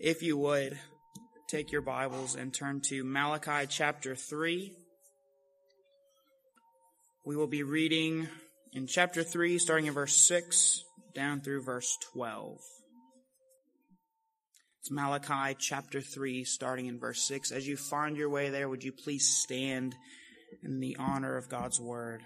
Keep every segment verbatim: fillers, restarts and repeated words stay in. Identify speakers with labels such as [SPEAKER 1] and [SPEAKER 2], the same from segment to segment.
[SPEAKER 1] If you would, take your Bibles and turn to Malachi chapter three. We will be reading in chapter three, starting in verse six, down through verse twelve. It's Malachi chapter three, starting in verse six. As you find your way there, would you please stand in the honor of God's word?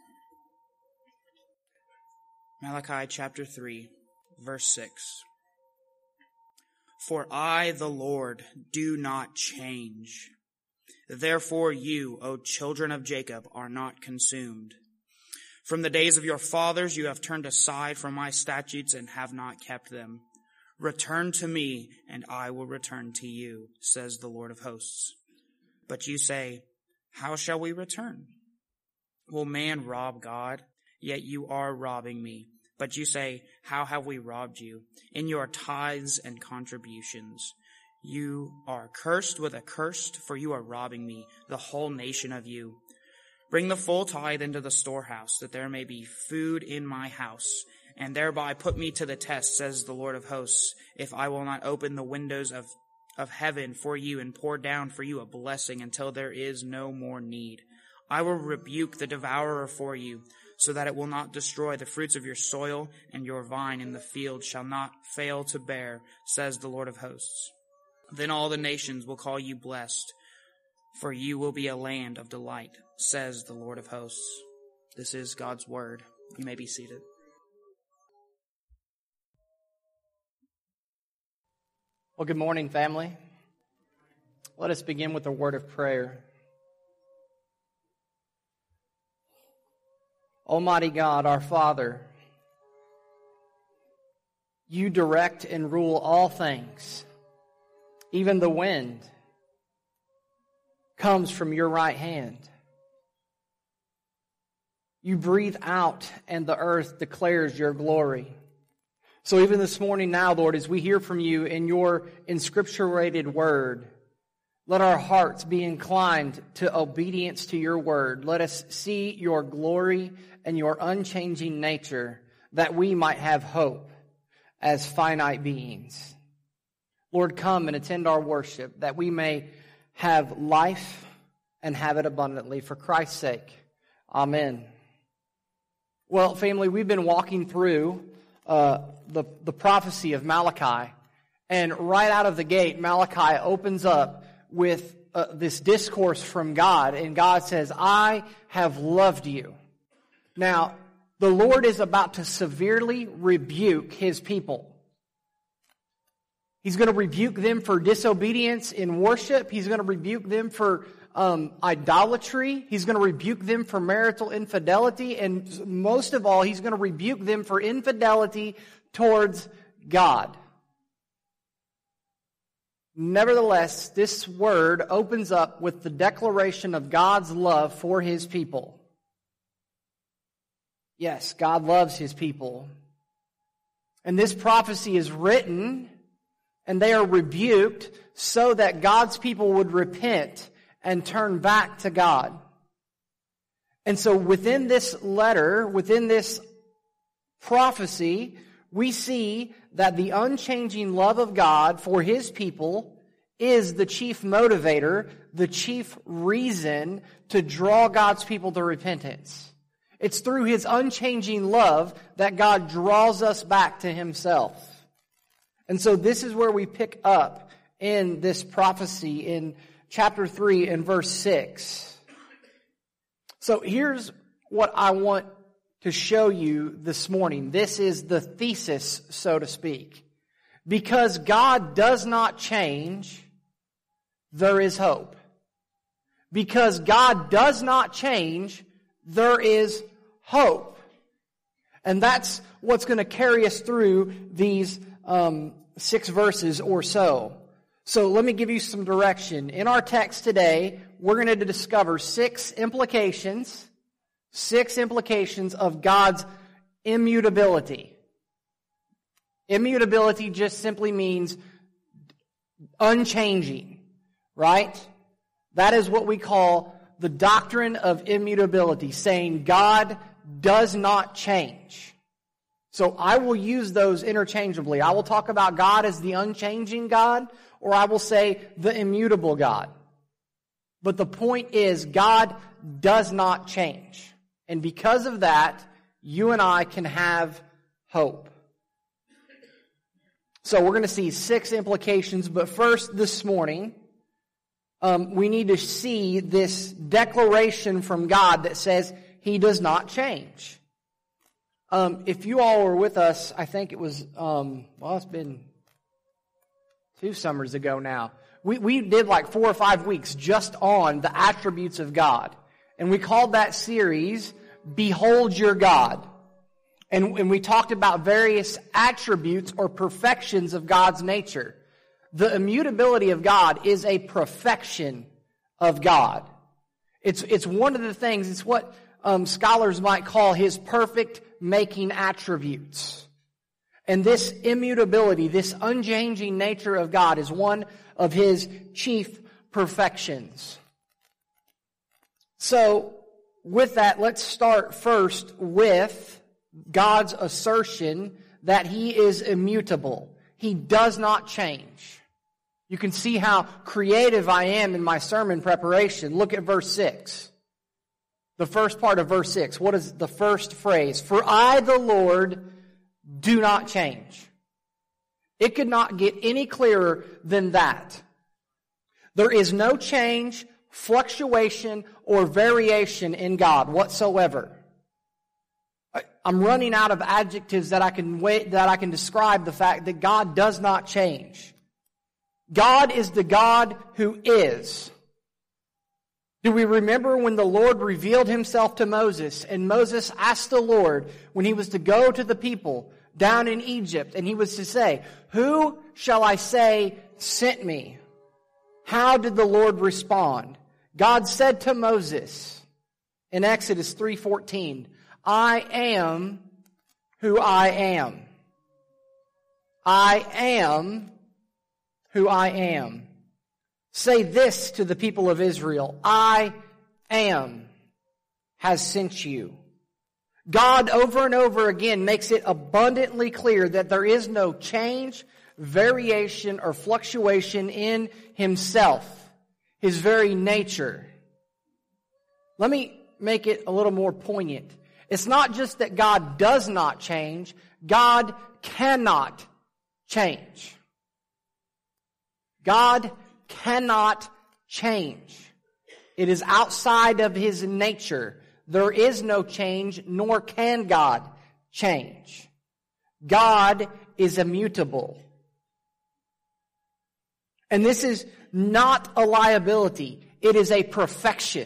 [SPEAKER 1] Malachi chapter three, verse six. For I, the Lord, do not change. Therefore you, O children of Jacob, are not consumed. From the days of your fathers you have turned aside from my statutes and have not kept them. Return to me, and I will return to you, says the Lord of hosts. But you say, how shall we return? Will man rob God? Yet you are robbing me. But you say, how have we robbed you? In your tithes and contributions. You are cursed with a curse, for you are robbing me, the whole nation of you. Bring the full tithe into the storehouse, that there may be food in my house, and thereby put me to the test, says the Lord of hosts, if I will not open the windows of, of heaven for you and pour down for you a blessing until there is no more need. I will rebuke the devourer for you, so that it will not destroy the fruits of your soil, and your vine in the field shall not fail to bear, says the Lord of hosts. Then all the nations will call you blessed, for you will be a land of delight, says the Lord of hosts. This is God's word. You may be seated.
[SPEAKER 2] Well, good morning, family. Let us begin with a word of prayer. Almighty God, our Father, you direct and rule all things. Even the wind comes from your right hand. You breathe out, and the earth declares your glory. So even this morning now, Lord, as we hear from you in your inscripturated word, let our hearts be inclined to obedience to your word. Let us see your glory and your unchanging nature, that we might have hope as finite beings. Lord, come and attend our worship, that we may have life and have it abundantly. For Christ's sake, amen. Well, family, we've been walking through uh, the, the prophecy of Malachi, and right out of the gate, Malachi opens up with uh, this discourse from God, and God says, I have loved you. Now, the Lord is about to severely rebuke his people. He's going to rebuke them for disobedience in worship. He's going to rebuke them for um, idolatry. He's going to rebuke them for marital infidelity. And most of all, he's going to rebuke them for infidelity towards God. Nevertheless, this word opens up with the declaration of God's love for his people. Yes, God loves his people. And this prophecy is written, and they are rebuked so that God's people would repent and turn back to God. And so within this letter, within this prophecy, we see that the unchanging love of God for his people is the chief motivator, the chief reason to draw God's people to repentance. It's through his unchanging love that God draws us back to himself. And so this is where we pick up in this prophecy in chapter three and verse six. So here's what I want to show you this morning. This is the thesis, so to speak. Because God does not change, there is hope. Because God does not change, there is hope. And that's what's going to carry us through these um, six verses or so. So let me give you some direction. In our text today, we're going to discover six implications, six implications of God's immutability. Immutability just simply means unchanging, right? That is what we call the doctrine of immutability, saying God does not change. So I will use those interchangeably. I will talk about God as the unchanging God, or I will say the immutable God. But the point is, God does not change. And because of that, you and I can have hope. So we're going to see six implications, but first this morning, um, we need to see this declaration from God that says He does not change. Um, if you all were with us, I think it was, um, well, it's been two summers ago now. We, we did like four or five weeks just on the attributes of God. And we called that series, Behold Your God. And, and we talked about various attributes or perfections of God's nature. The immutability of God is a perfection of God. It's, it's one of the things, it's what um, scholars might call His perfect making attributes. And this immutability, this unchanging nature of God is one of His chief perfections. So, with that, let's start first with God's assertion that He is immutable. He does not change. You can see how creative I am in my sermon preparation. Look at verse six. The first part of verse six. What is the first phrase? For I, the Lord, do not change. It could not get any clearer than that. There is no change, fluctuation, or variation in God whatsoever. I'm running out of adjectives that I can wait, that I can describe the fact that God does not change. God is the God who is. Do we remember when the Lord revealed Himself to Moses, and Moses asked the Lord when he was to go to the people down in Egypt, and he was to say, who shall I say sent me? How did the Lord respond? God said to Moses in Exodus three fourteen, I am who I am. I am who I am. Say this to the people of Israel, I am has sent you. God over and over again makes it abundantly clear that there is no change, variation, or fluctuation in Himself, His very nature. Let me make it a little more poignant. It's not just that God does not change, God cannot change. God cannot change. It is outside of His nature. There is no change, nor can God change. God is immutable. And this is not a liability. It is a perfection.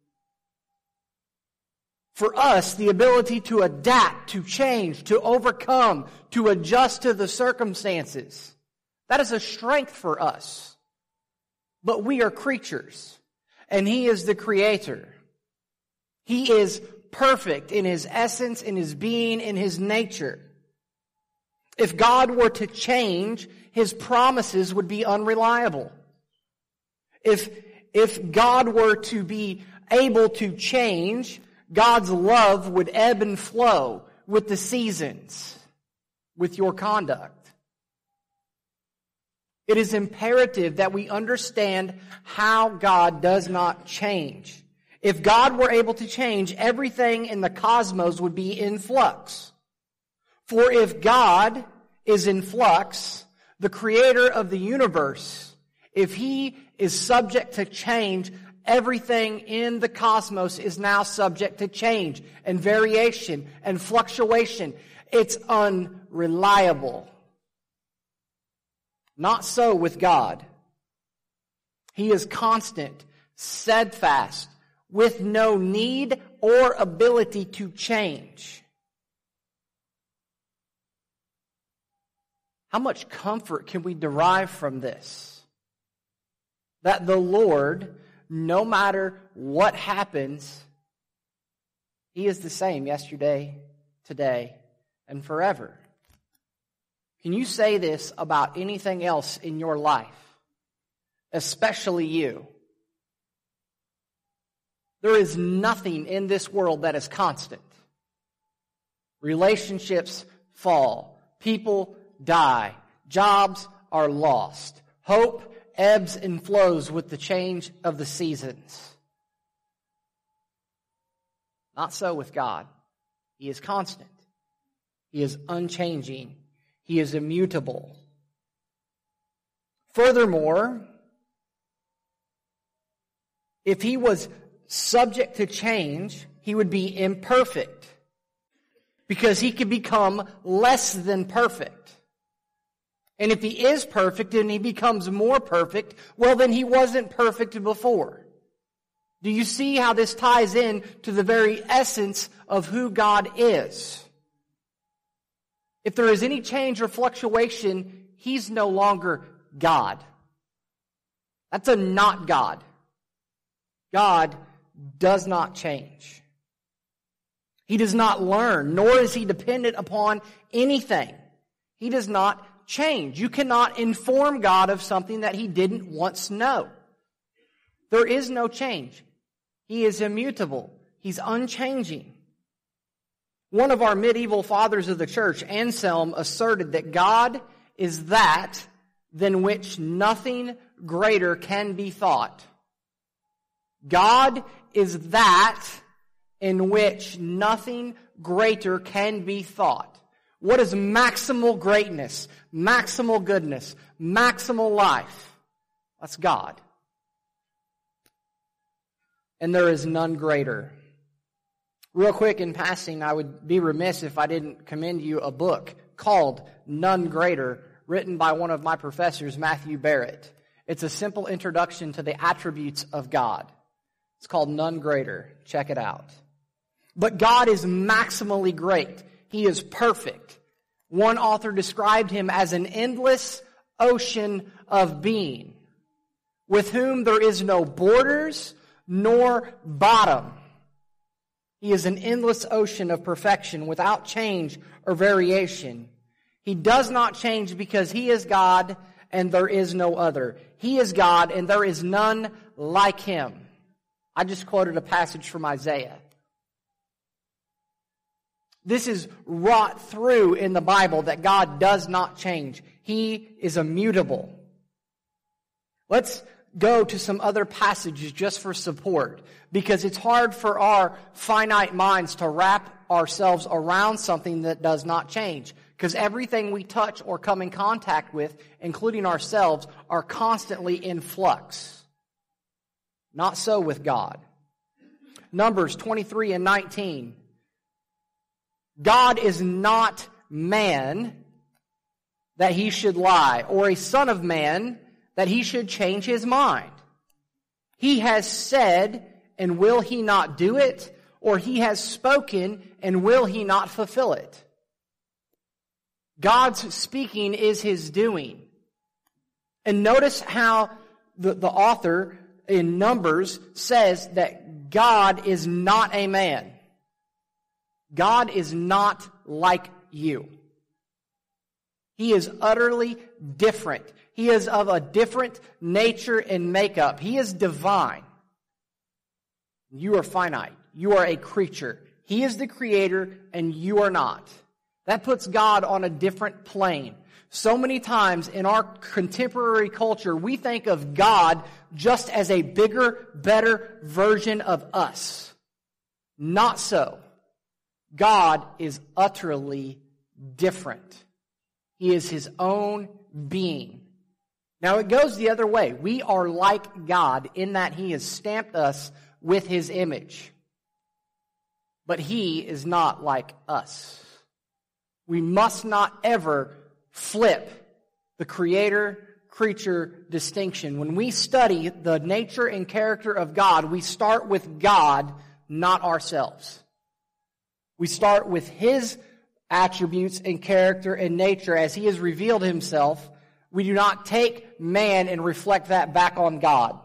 [SPEAKER 2] For us, the ability to adapt, to change, to overcome, to adjust to the circumstances, that is a strength for us. But we are creatures, and He is the Creator. He is perfect in His essence, in His being, in His nature. If God were to change, His promises would be unreliable. If, if God were to be able to change, God's love would ebb and flow with the seasons, with your conduct. It is imperative that we understand how God does not change. If God were able to change, everything in the cosmos would be in flux. For if God is in flux, the creator of the universe, if He is subject to change, everything in the cosmos is now subject to change and variation and fluctuation. It's unreliable. Not so with God. He is constant, steadfast, with no need or ability to change. How much comfort can we derive from this? That the Lord, no matter what happens, He is the same yesterday, today, and forever. Can you say this about anything else in your life? Especially you. There is nothing in this world that is constant. Relationships fall. People die. Jobs are lost. Hope ebbs and flows with the change of the seasons. Not so with God. He is constant. He is unchanging. He is immutable. Furthermore, if he was subject to change, he would be imperfect, because he could become less than perfect. And if he is perfect and he becomes more perfect, well, then he wasn't perfect before. Do you see how this ties in to the very essence of who God is? If there is any change or fluctuation, he's no longer God. That's a not God. God does not change. He does not learn, nor is he dependent upon anything. He does not change. You cannot inform God of something that he didn't once know. There is no change. He is immutable. He's unchanging. One of our medieval fathers of the church, Anselm, asserted that God is that than which nothing greater can be thought. God is that in which nothing greater can be thought. What is maximal greatness, maximal goodness, maximal life? That's God. And there is none greater. Real quick in passing, I would be remiss if I didn't commend you a book called None Greater, written by one of my professors, Matthew Barrett. It's a simple introduction to the attributes of God. It's called None Greater. Check it out. But God is maximally great. He is perfect. One author described him as an endless ocean of being, with whom there is no borders nor bottom. He is an endless ocean of perfection without change or variation. He does not change because he is God and there is no other. He is God and there is none like him. I just quoted a passage from Isaiah. This is wrought through in the Bible that God does not change. He is immutable. Let's go to some other passages just for support, because it's hard for our finite minds to wrap ourselves around something that does not change, because everything we touch or come in contact with, including ourselves, are constantly in flux. Not so with God. Numbers twenty-three and nineteen. God is not man that he should lie, or a son of man that he should change his mind. He has said, and will he not do it? Or he has spoken, and will he not fulfill it? God's speaking is his doing. And notice how the, the author in Numbers says that God is not a man. God is not like you. He is utterly different. He is of a different nature and makeup. He is divine. You are finite. You are a creature. He is the creator and you are not. That puts God on a different plane. So many times in our contemporary culture, we think of God just as a bigger, better version of us. Not so. God is utterly different. He is his own being. Now it goes the other way. We are like God in that he has stamped us with his image. But he is not like us. We must not ever flip the creator-creature distinction. When we study the nature and character of God, we start with God, not ourselves. We start with his attributes and character and nature as he has revealed himself. We do not take man and reflect that back on God.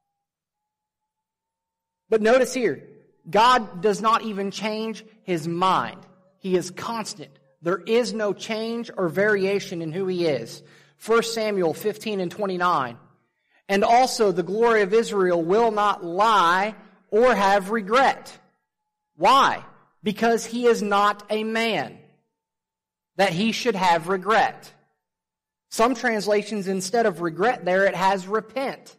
[SPEAKER 2] But notice here, God does not even change his mind. He is constant. There is no change or variation in who he is. First Samuel fifteen and twenty-nine. And also the glory of Israel will not lie or have regret. Why? Because he is not a man. that he should have regret. Some translations, instead of regret there, it has repent.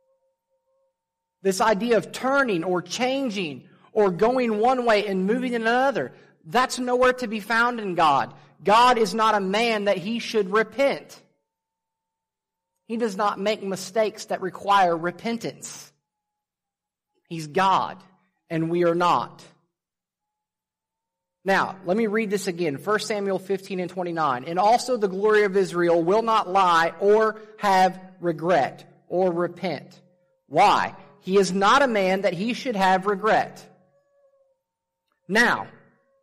[SPEAKER 2] This idea of turning or changing or going one way and moving in another, that's nowhere to be found in God. God is not a man that he should repent. He does not make mistakes that require repentance. He's God, and we are not. Now, let me read this again. First Samuel fifteen and twenty-nine. And also the glory of Israel will not lie or have regret or repent. Why? He is not a man that he should have regret. Now,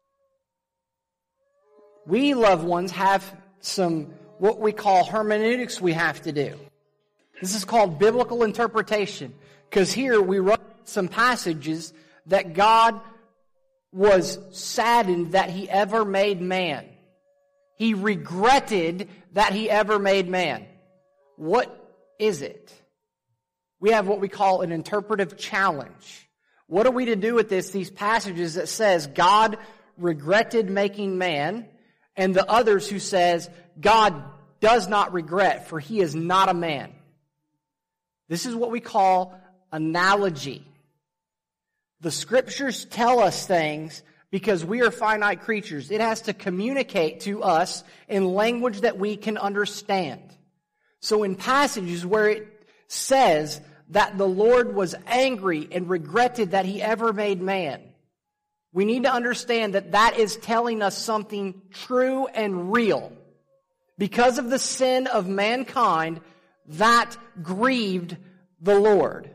[SPEAKER 2] we, loved ones, have some what we call hermeneutics we have to do. This is called biblical interpretation. Because here we wrote some passages that God was saddened that he ever made man. He regretted that he ever made man. What is it? We have what we call an interpretive challenge. What are we to do with this? These passages that says God regretted making man, and the others who says God does not regret, for he is not a man. This is what we call analogy. The scriptures tell us things because we are finite creatures. It has to communicate to us in language that we can understand. So in passages where it says that the Lord was angry and regretted that he ever made man, we need to understand that that is telling us something true and real. Because of the sin of mankind, that grieved the Lord.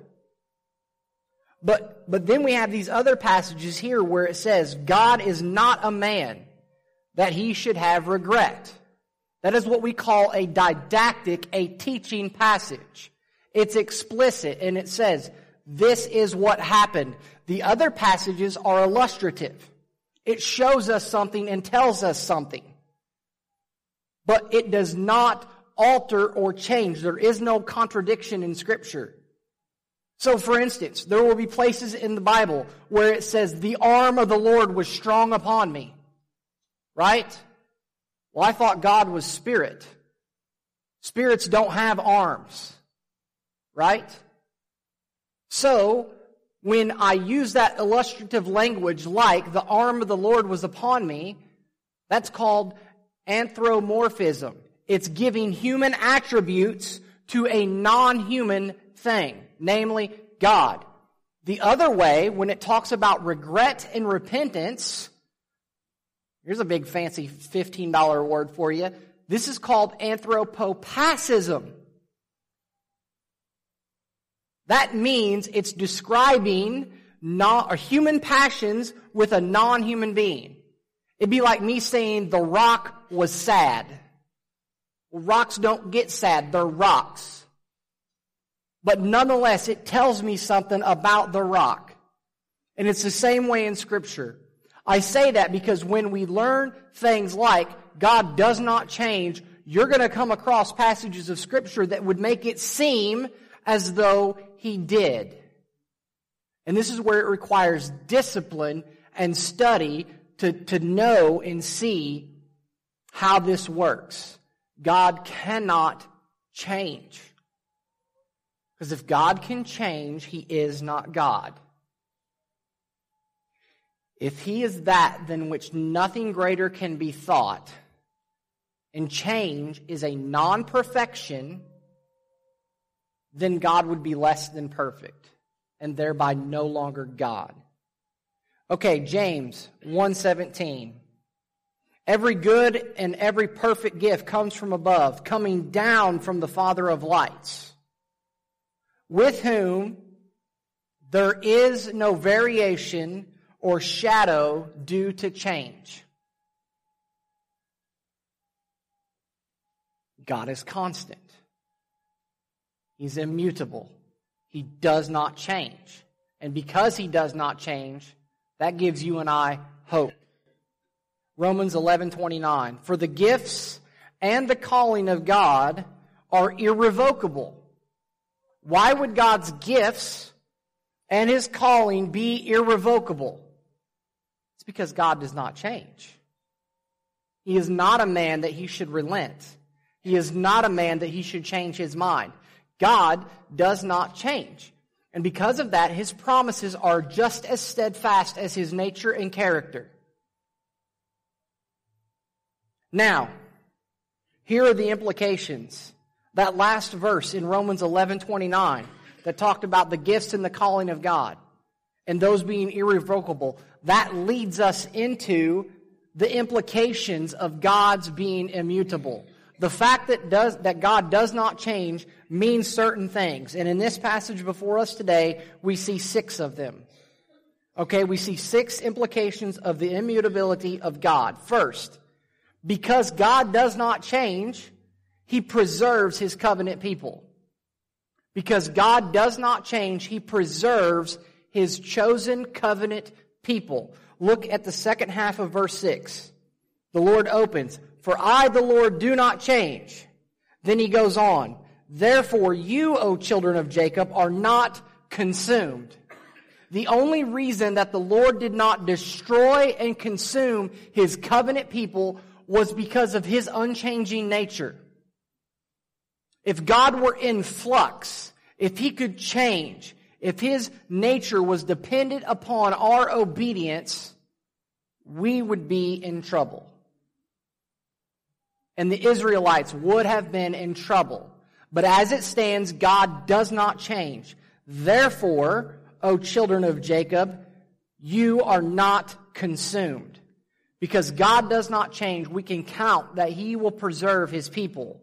[SPEAKER 2] But, but then we have these other passages here where it says, God is not a man that he should have regret. That is what we call a didactic, a teaching passage. It's explicit and it says, this is what happened. The other passages are illustrative. It shows us something and tells us something. But it does not alter or change. There is no contradiction in Scripture. So, for instance, there will be places in the Bible where it says, the arm of the Lord was strong upon me. Right? Well, I thought God was spirit. Spirits don't have arms. Right? So, when I use that illustrative language like, the arm of the Lord was upon me, that's called anthropomorphism. It's giving human attributes to a non-human thing, namely God. The other way, when it talks about regret and repentance, here's a big fancy fifteen dollar word for you. This is called anthropopathism. That means it's describing non, or human passions with a non-human being. It'd be like me saying the rock was sad. Well, rocks don't get sad, they're rocks. But nonetheless, it tells me something about the rock. And it's the same way in Scripture. I say that because when we learn things like God does not change, you're going to come across passages of Scripture that would make it seem as though he did. And this is where it requires discipline and study to, to know and see how this works. God cannot change. Because if God can change, he is not God. If he is that than which nothing greater can be thought, and change is a non-perfection, then God would be less than perfect, and thereby no longer God. Okay, James one seventeen. Every good and every perfect gift comes from above, coming down from the Father of lights, with whom there is no variation or shadow due to change. God is constant. He's immutable. He does not change. And because he does not change, that gives you and I hope. Romans eleven twenty-nine. For the gifts and the calling of God are irrevocable. Why would God's gifts and his calling be irrevocable? It's because God does not change. He is not a man that he should relent. He is not a man that he should change his mind. God does not change. And because of that, his promises are just as steadfast as his nature and character. Now, here are the implications. That last verse in Romans eleven twenty-nine that talked about the gifts and the calling of God and those being irrevocable, that leads us into the implications of God's being immutable. The fact that does that God does not change means certain things. And in this passage before us today, we see six of them. Okay, we see six implications of the immutability of God. First, because God does not change, he preserves his covenant people. Because God does not change, he preserves his chosen covenant people. Look at the second half of verse six. The Lord opens, "For I, the Lord, do not change." Then he goes on, "Therefore you, O children of Jacob, are not consumed." The only reason that the Lord did not destroy and consume his covenant people was because of his unchanging nature. If God were in flux, if he could change, if his nature was dependent upon our obedience, we would be in trouble. And the Israelites would have been in trouble. But as it stands, God does not change. Therefore, O children of Jacob, you are not consumed. Because God does not change, we can count that he will preserve his people.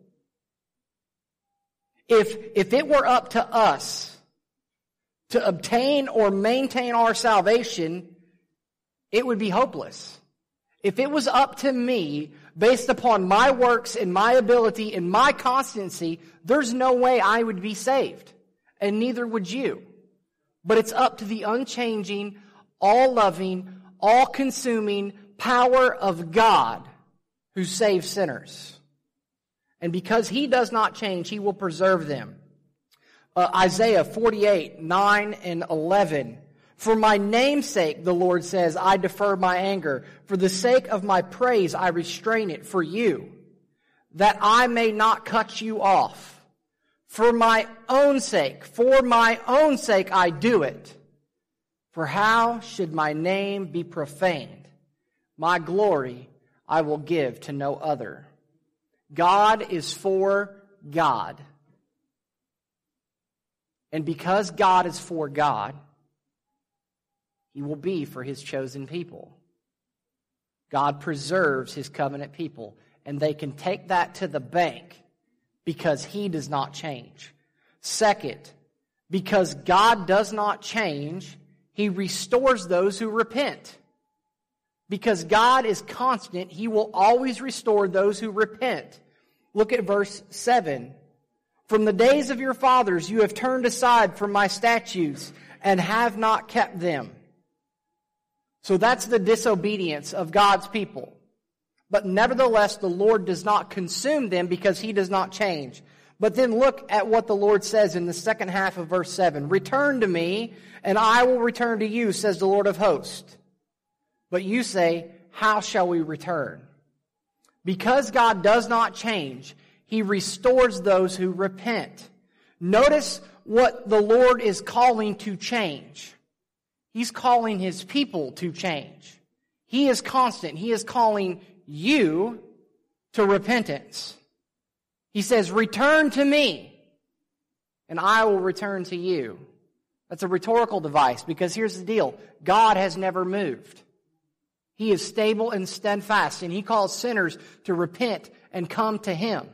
[SPEAKER 2] If, if it were up to us to obtain or maintain our salvation, it would be hopeless. If it was up to me, based upon my works and my ability and my constancy, there's no way I would be saved. And neither would you. But it's up to the unchanging, all-loving, all-consuming power of God who saves sinners. And because he does not change, he will preserve them. Uh, Isaiah forty-eight, nine and eleven. "For my name's sake, the Lord says, I defer my anger. For the sake of my praise, I restrain it for you, that I may not cut you off. For my own sake, for my own sake I do it. For how should my name be profaned? My glory I will give to no other." God is for God. And because God is for God, he will be for his chosen people. God preserves his covenant people, and they can take that to the bank because he does not change. Second, because God does not change, he restores those who repent. Because God is constant, he will always restore those who repent. Look at verse seven. "From the days of your fathers you have turned aside from my statutes and have not kept them." So that's the disobedience of God's people. But nevertheless, the Lord does not consume them because he does not change. But then look at what the Lord says in the second half of verse seven. "Return to me, and I will return to you, says the Lord of hosts. But you say, how shall we return?" Because God does not change, he restores those who repent. Notice what the Lord is calling to change. He's calling his people to change. He is constant. He is calling you to repentance. He says, "Return to me, and I will return to you." That's a rhetorical device, because here's the deal. God has never moved. He is stable and steadfast, and he calls sinners to repent and come to him.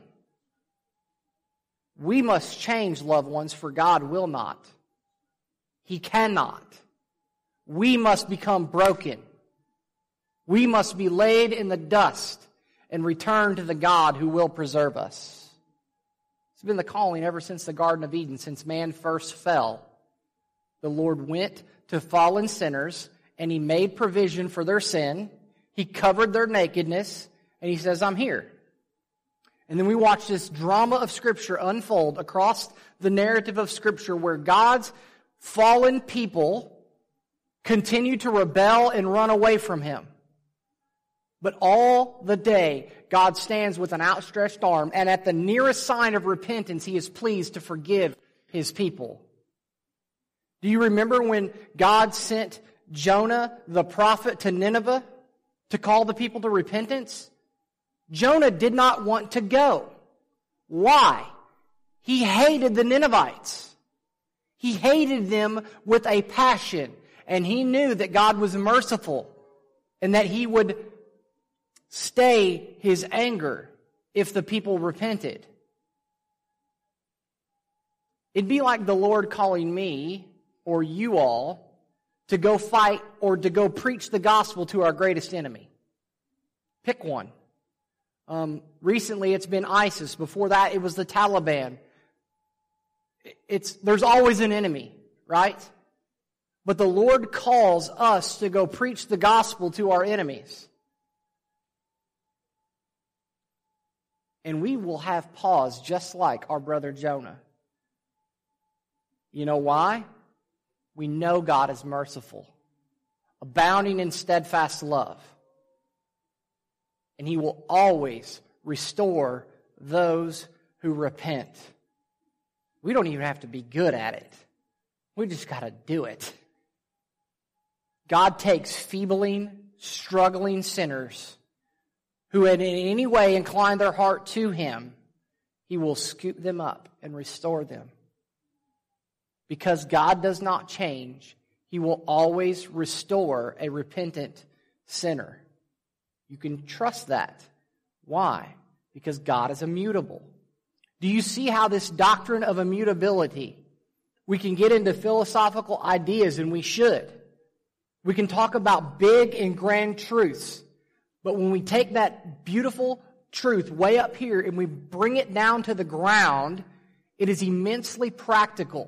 [SPEAKER 2] We must change, loved ones, for God will not. He cannot. We must become broken. We must be laid in the dust and return to the God who will preserve us. It's been the calling ever since the Garden of Eden, since man first fell. The Lord went to fallen sinners, and he made provision for their sin. He covered their nakedness, and he says, "I'm here." And then we watch this drama of Scripture unfold across the narrative of Scripture, where God's fallen people continue to rebel and run away from him. But all the day, God stands with an outstretched arm, and at the nearest sign of repentance, He is pleased to forgive His people. Do you remember when God sent Jonah, the prophet, to Nineveh to call the people to repentance? Jonah did not want to go. Why? He hated the Ninevites. He hated them with a passion, and he knew that God was merciful and that He would stay His anger if the people repented. It'd be like the Lord calling me or you all to go fight or to go preach the gospel to our greatest enemy. Pick one. Um, recently it's been ISIS. Before that it was the Taliban. It's, there's always an enemy, right? But the Lord calls us to go preach the gospel to our enemies. And we will have pause just like our brother Jonah. You know why? We know God is merciful, abounding in steadfast love. And He will always restore those who repent. We don't even have to be good at it. We just got to do it. God takes feebling, struggling sinners who had in any way inclined their heart to Him. He will scoop them up and restore them. Because God does not change, He will always restore a repentant sinner. You can trust that. Why? Because God is immutable. Do you see how this doctrine of immutability, we can get into philosophical ideas, and we should. We can talk about big and grand truths. But when we take that beautiful truth way up here and we bring it down to the ground, it is immensely practical.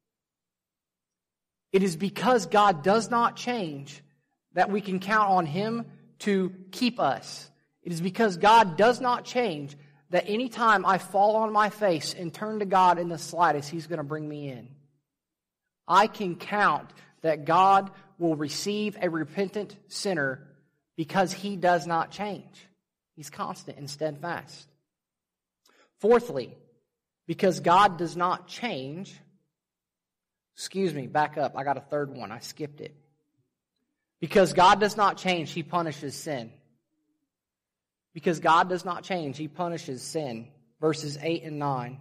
[SPEAKER 2] It is because God does not change that we can count on Him to keep us. It is because God does not change that any time I fall on my face and turn to God in the slightest, He's going to bring me in. I can count that God will receive a repentant sinner because He does not change. He's constant and steadfast. Fourthly, because God does not change, excuse me, back up. I got a third one. I skipped it. Because God does not change, He punishes sin. Because God does not change, He punishes sin. Verses eight and nine.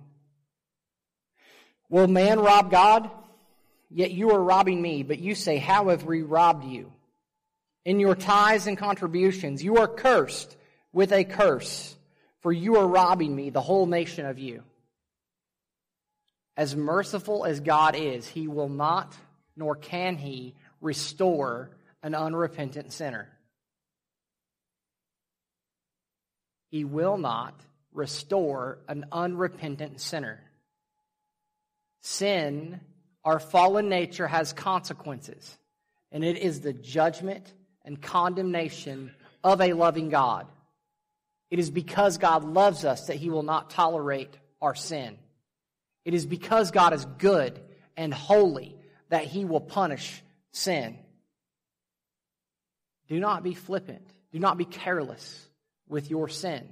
[SPEAKER 2] Will man rob God? Yet you are robbing me. But you say, how have we robbed you? In your tithes and contributions, you are cursed with a curse, for you are robbing me, the whole nation of you. As merciful as God is, He will not, nor can He, restore an unrepentant sinner. He will not restore an unrepentant sinner. Sin, our fallen nature, has consequences, and it is the judgment and condemnation of a loving God. It is because God loves us that He will not tolerate our sin. It is because God is good and holy that He will punish sin. Do not be flippant. Do not be careless with your sin.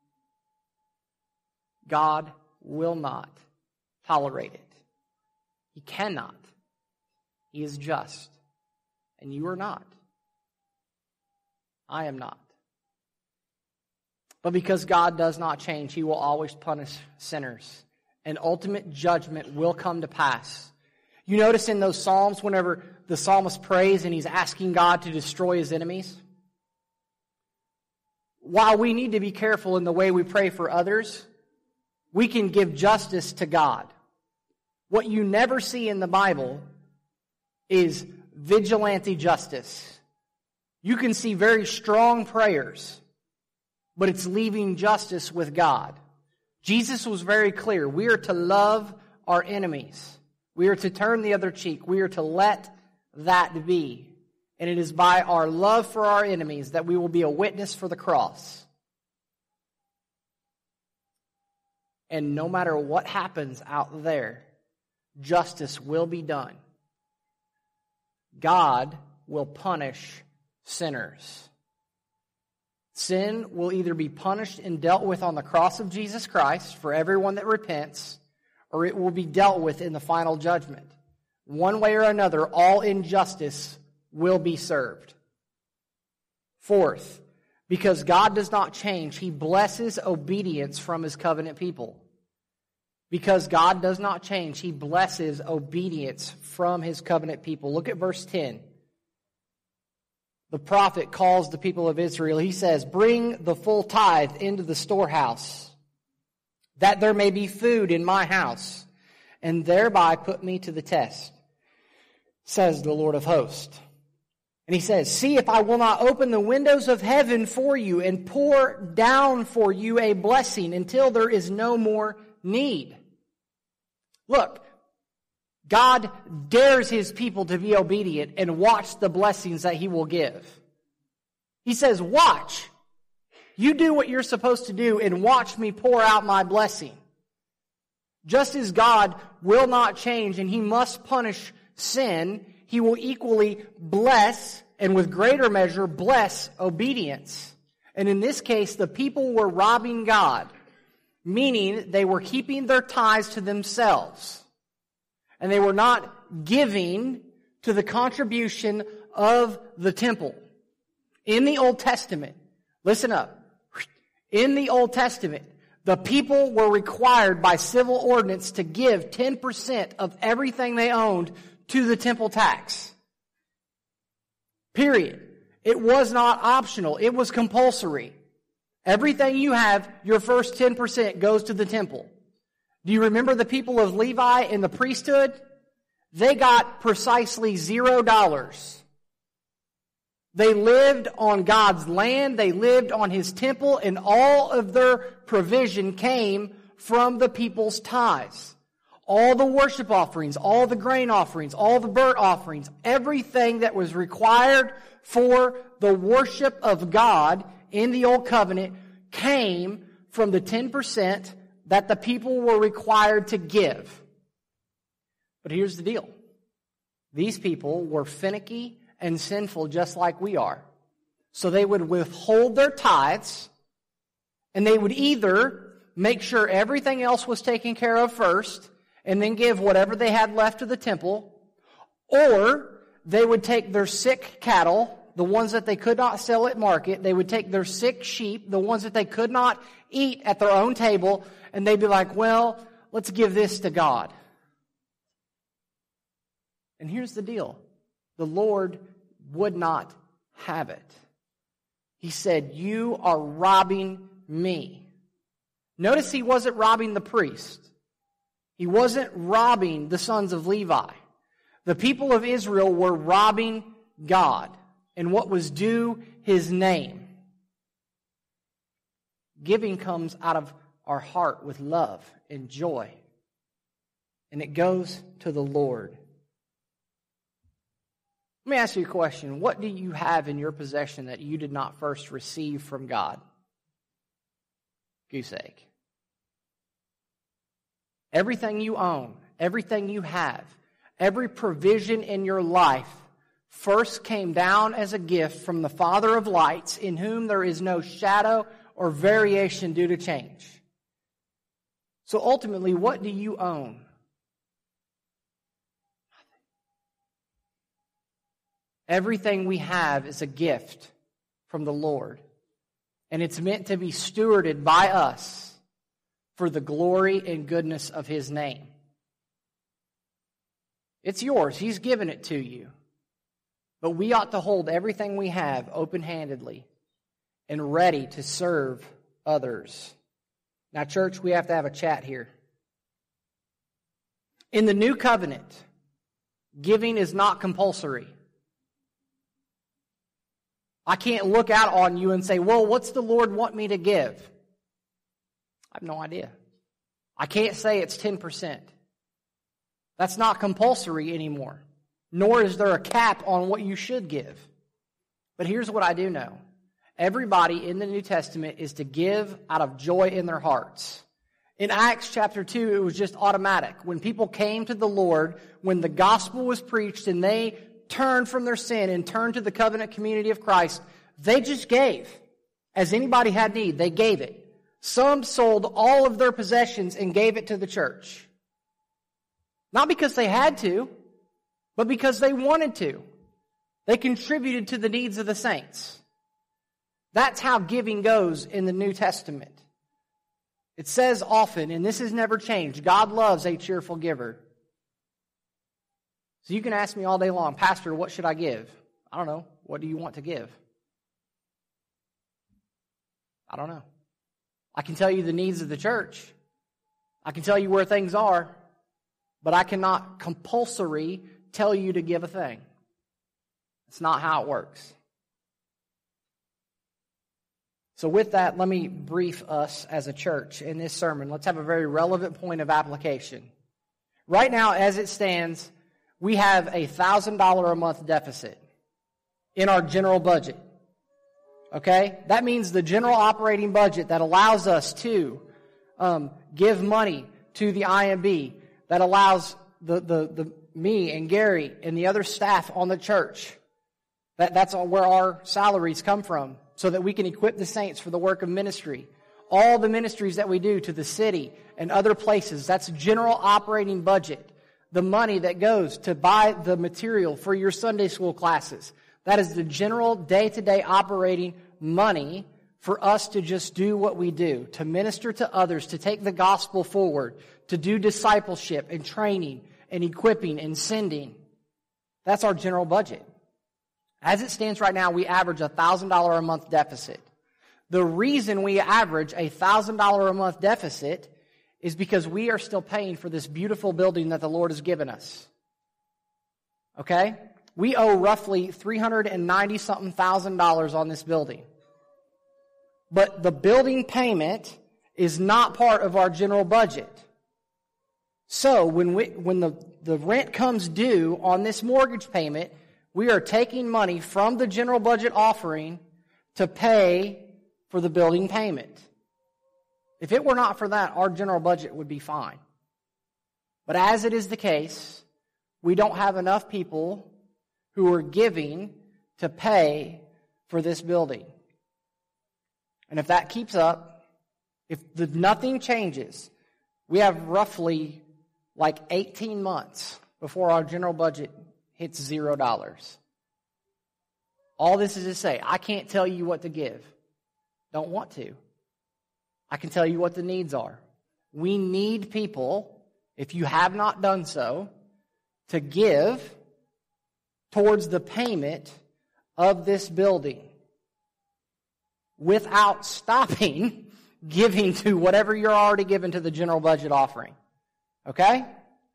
[SPEAKER 2] God will not tolerate it. He cannot. He is just. And you are not. I am not. But because God does not change, He will always punish sinners. And ultimate judgment will come to pass. You notice in those Psalms, whenever the psalmist prays and he's asking God to destroy his enemies, while we need to be careful in the way we pray for others, we can give justice to God. What you never see in the Bible is vigilante justice. You can see very strong prayers, but it's leaving justice with God. Jesus was very clear. We are to love our enemies. We are to turn the other cheek. We are to let that be. And it is by our love for our enemies that we will be a witness for the cross. And no matter what happens out there, justice will be done. God will punish sinners. Sin will either be punished and dealt with on the cross of Jesus Christ for everyone that repents, or it will be dealt with in the final judgment. One way or another, all injustice will be served. Fourth, because God does not change, He blesses obedience from His covenant people. Because God does not change, He blesses obedience from His covenant people. Look at verse ten. The prophet calls the people of Israel. He says, "Bring the full tithe into the storehouse, that there may be food in my house, and thereby put me to the test, says the Lord of hosts." And he says, "See if I will not open the windows of heaven for you and pour down for you a blessing until there is no more need." Look, God dares His people to be obedient and watch the blessings that He will give. He says, watch. You do what you're supposed to do and watch me pour out my blessing. Just as God will not change and He must punish sin, He will equally bless, and with greater measure, bless obedience. And in this case, the people were robbing God, meaning they were keeping their tithes to themselves. And they were not giving to the contribution of the temple. In the Old Testament, listen up. In the Old Testament, the people were required by civil ordinance to give ten percent of everything they owned to the temple tax. Period. It was not optional. It was compulsory. Everything you have, your first ten percent goes to the temple. Do you remember the people of Levi in the priesthood? They got precisely zero dollars. They lived on God's land. They lived on His temple, and all of their provision came from the people's tithes. All the worship offerings, all the grain offerings, all the burnt offerings, everything that was required for the worship of God in the Old Covenant came from the ten percent that the people were required to give. But here's the deal. These people were finicky and sinful just like we are. So they would withhold their tithes, and they would either make sure everything else was taken care of first, and then give whatever they had left to the temple, or they would take their sick cattle, the ones that they could not sell at market, they would take their sick sheep, the ones that they could not eat at their own table, and they'd be like, well, let's give this to God. And here's the deal. The Lord would not have it. He said, "You are robbing me." Notice He wasn't robbing the priest. He wasn't robbing the sons of Levi. The people of Israel were robbing God and what was due His name. Giving comes out of our heart with love and joy, and it goes to the Lord. Let me ask you a question. What do you have in your possession that you did not first receive from God? Goose egg. Everything you own, everything you have, every provision in your life first came down as a gift from the Father of lights, in whom there is no shadow or variation due to change. So ultimately, what do you own? Everything we have is a gift from the Lord, and it's meant to be stewarded by us for the glory and goodness of His name. It's yours. He's given it to you. But we ought to hold everything we have open-handedly and ready to serve others. Now, church, we have to have a chat here. In the new covenant, giving is not compulsory. I can't look out on you and say, well, what's the Lord want me to give? I have no idea. I can't say it's ten percent. That's not compulsory anymore. Nor is there a cap on what you should give. But here's what I do know. Everybody in the New Testament is to give out of joy in their hearts. In Acts chapter two, it was just automatic. When people came to the Lord, when the gospel was preached and they turned from their sin and turned to the covenant community of Christ, they just gave. As anybody had need, they gave it. Some sold all of their possessions and gave it to the church. Not because they had to, but because they wanted to. They contributed to the needs of the saints. That's how giving goes in the New Testament. It says often, and this has never changed, God loves a cheerful giver. So you can ask me all day long, Pastor, what should I give? I don't know. What do you want to give? I don't know. I can tell you the needs of the church. I can tell you where things are, but I cannot compulsory tell you to give a thing. It's not how it works. So with that, let me brief us as a church in this sermon. Let's have a very relevant point of application. Right now, as it stands, we have a one thousand dollars a month deficit in our general budget. Okay? That means the general operating budget that allows us to um, give money to the I M B, that allows the, the, the me and Gary and the other staff on the church, that, that's where our salaries come from, so that we can equip the saints for the work of ministry. All the ministries that we do to the city and other places, that's general operating budget. The money that goes to buy the material for your Sunday school classes, that is the general day-to-day operating money for us to just do what we do, to minister to others, to take the gospel forward, to do discipleship and training and equipping and sending. That's our general budget. As it stands right now, we average a one thousand dollars a month deficit. The reason we average a one thousand dollars a month deficit is because we are still paying for this beautiful building that the Lord has given us. Okay? We owe roughly three hundred ninety something thousand dollars on this building. But the building payment is not part of our general budget. So when we, when the, the rent comes due on this mortgage payment, we are taking money from the general budget offering to pay for the building payment. If it were not for that, our general budget would be fine. But as it is the case, we don't have enough people who are giving to pay for this building. And if that keeps up, if the, nothing changes, we have roughly like eighteen months before our general budget hits zero dollars. All this is to say, I can't tell you what to give. Don't want to. I can tell you what the needs are. We need people, if you have not done so, to give towards the payment of this building without stopping giving to whatever you're already given to the general budget offering. Okay?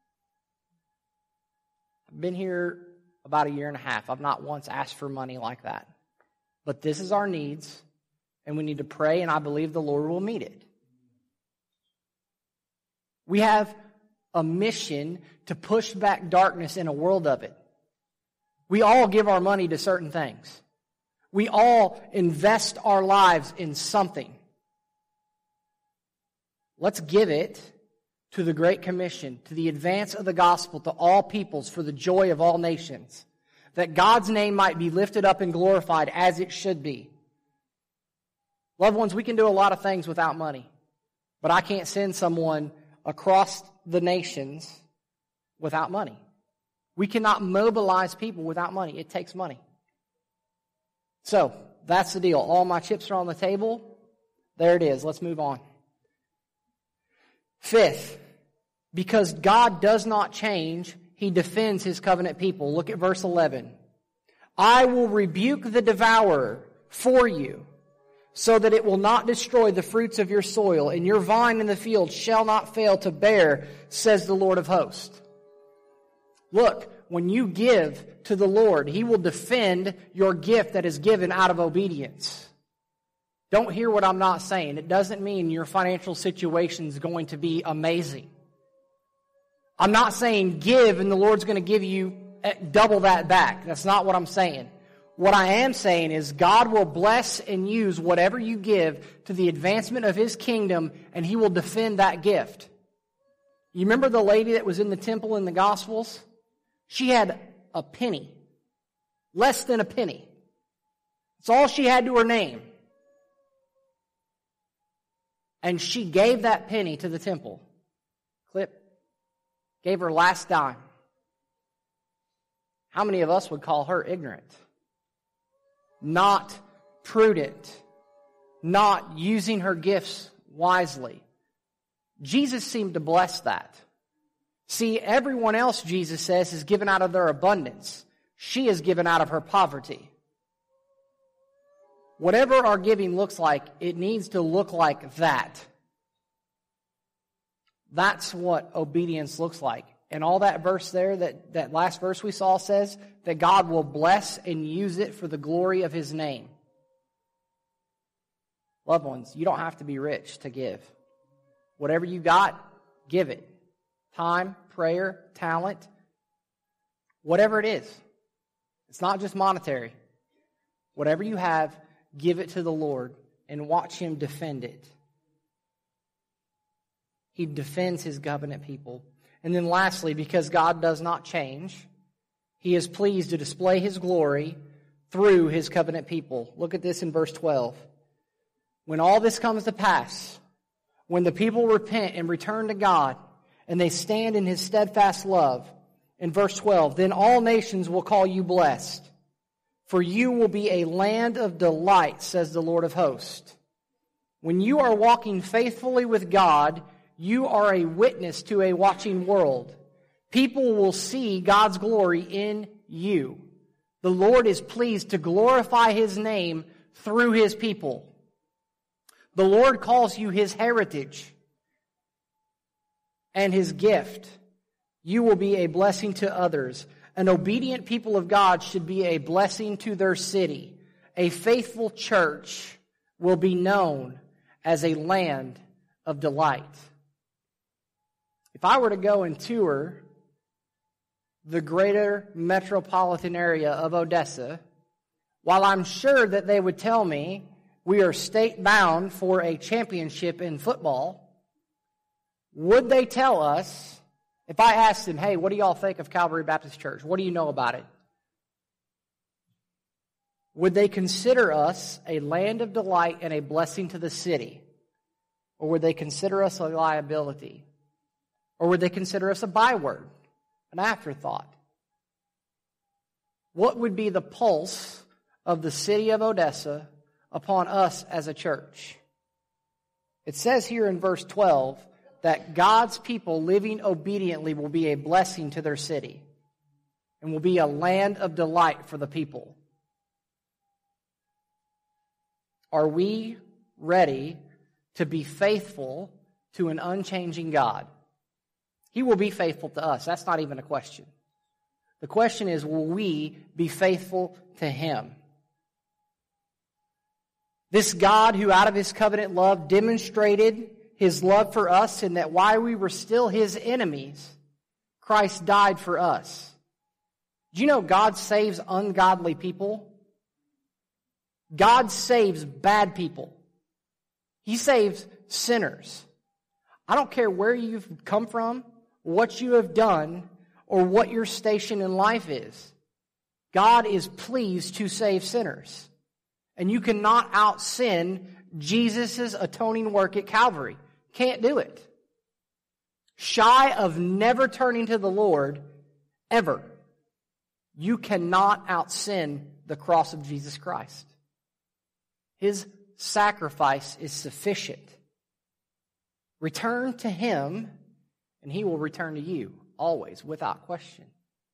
[SPEAKER 2] I've been here about a year and a half. I've not once asked for money like that. But this is our needs, and we need to pray, and I believe the Lord will meet it. We have a mission to push back darkness in a world of it. We all give our money to certain things. We all invest our lives in something. Let's give it to the Great Commission, to the advance of the gospel to all peoples for the joy of all nations, that God's name might be lifted up and glorified as it should be. Loved ones, we can do a lot of things without money, but I can't send someone across the nations without money. We cannot mobilize people without money. It takes money. So, that's the deal. All my chips are on the table. There it is. Let's move on. Fifth, because God does not change, He defends His covenant people. Look at verse eleven. I will rebuke the devourer for you, so that it will not destroy the fruits of your soil, and your vine in the field shall not fail to bear, says the Lord of hosts. Look, when you give to the Lord, He will defend your gift that is given out of obedience. Don't hear what I'm not saying. It doesn't mean your financial situation is going to be amazing. I'm not saying give and the Lord's going to give you double that back. That's not what I'm saying. What I am saying is God will bless and use whatever you give to the advancement of His kingdom, and He will defend that gift. You remember the lady that was in the temple in the Gospels? She had a penny. Less than a penny. It's all she had to her name. and she gave that penny to the temple. Clip. Gave her last dime. How many of us would call her ignorant? Not prudent. Not using her gifts wisely. Jesus seemed to bless that. See, everyone else, Jesus says, is given out of their abundance. She is given out of her poverty. Whatever our giving looks like, it needs to look like that. That's what obedience looks like. And all that verse there, that, that last verse we saw says that God will bless and use it for the glory of His name. Loved ones, you don't have to be rich to give. Whatever you got, give it. Time, prayer, talent, whatever it is. It's not just monetary. Whatever you have, give it to the Lord and watch Him defend it. He defends His covenant people. And then lastly, because God does not change, He is pleased to display His glory through His covenant people. Look at this in verse twelve. When all this comes to pass, when the people repent and return to God, and they stand in His steadfast love, in verse twelve, then all nations will call you blessed, for you will be a land of delight, says the Lord of hosts. When you are walking faithfully with God, you are a witness to a watching world. People will see God's glory in you. The Lord is pleased to glorify His name through His people. The Lord calls you His heritage and His gift. You will be a blessing to others. An obedient people of God should be a blessing to their city. A faithful church will be known as a land of delight. If I were to go and tour the greater metropolitan area of Odessa, while I'm sure that they would tell me we are state-bound for a championship in football, would they tell us, if I asked them, hey, what do y'all think of Calvary Baptist Church? What do you know about it? Would they consider us a land of delight and a blessing to the city? Or would they consider us a liability? Or would they consider us a byword, an afterthought? What would be the pulse of the city of Odessa upon us as a church? It says here in verse twelve that God's people living obediently will be a blessing to their city and will be a land of delight for the people. Are we ready to be faithful to an unchanging God? He will be faithful to us. That's not even a question. The question is, will we be faithful to Him? This God who out of His covenant love demonstrated His love for us, and that while we were still His enemies, Christ died for us. Do you know God saves ungodly people? God saves bad people. He saves sinners. I don't care where you've come from, what you have done, or what your station in life is. God is pleased to save sinners. And you cannot out-sin Jesus' atoning work at Calvary. Can't do it. Shy of never turning to the Lord, ever, you cannot out-sin the cross of Jesus Christ. His sacrifice is sufficient. Return to Him, and He will return to you, always, without question.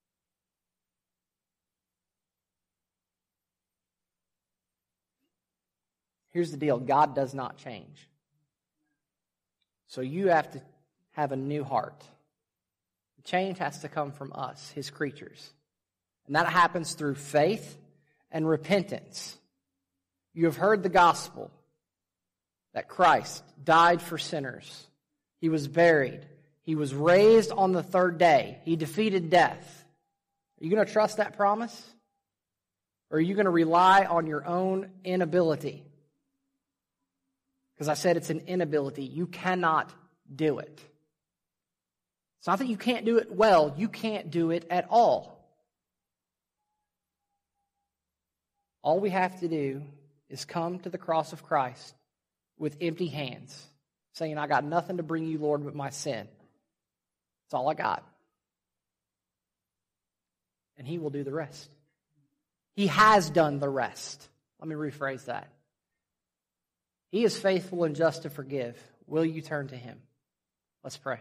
[SPEAKER 2] Here's the deal. God does not change. So you have to have a new heart. The change has to come from us, His creatures. And that happens through faith and repentance. You have heard the gospel that Christ died for sinners. He was buried. He was raised on the third day. He defeated death. Are you going to trust that promise? Or are you going to rely on your own inability? Because I said it's an inability. You cannot do it. It's not that you can't do it well. You can't do it at all. All we have to do is come to the cross of Christ with empty hands saying, I got nothing to bring you, Lord, but my sin. That's all I got. And he will do the rest. He has done the rest. Let me rephrase that. He is faithful and just to forgive. Will you turn to him? Let's pray.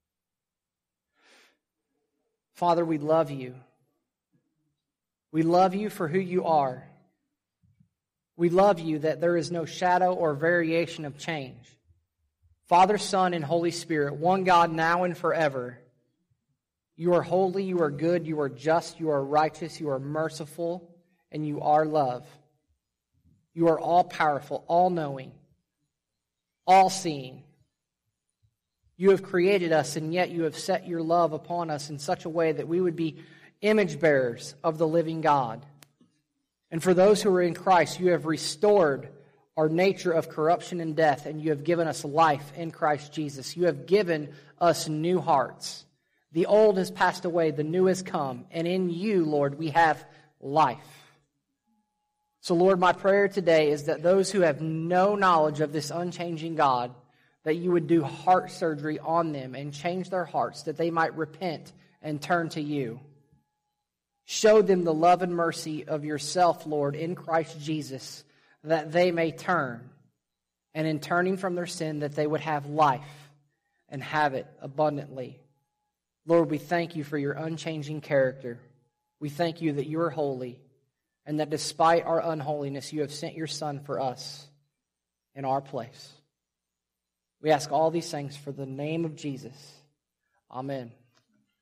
[SPEAKER 2] Father, we love you. We love you for who you are. We love you that there is no shadow or variation of change. Father, Son, and Holy Spirit, one God now and forever. You are holy, you are good, you are just, you are righteous, you are merciful, and you are love. You are all-powerful, all-knowing, all-seeing. You have created us, and yet you have set your love upon us in such a way that we would be image bearers of the living God. And for those who are in Christ, you have restored our nature of corruption and death, and you have given us life in Christ Jesus. You have given us new hearts. The old has passed away, the new has come, and in you, Lord, we have life. So, Lord, my prayer today is that those who have no knowledge of this unchanging God, that you would do heart surgery on them and change their hearts, that they might repent and turn to you. Show them the love and mercy of yourself, Lord, in Christ Jesus, that they may turn, and in turning from their sin, that they would have life and have it abundantly. Lord, we thank you for your unchanging character. We thank you that you are holy, and that despite our unholiness, you have sent your Son for us in our place. We ask all these things for the name of Jesus. Amen.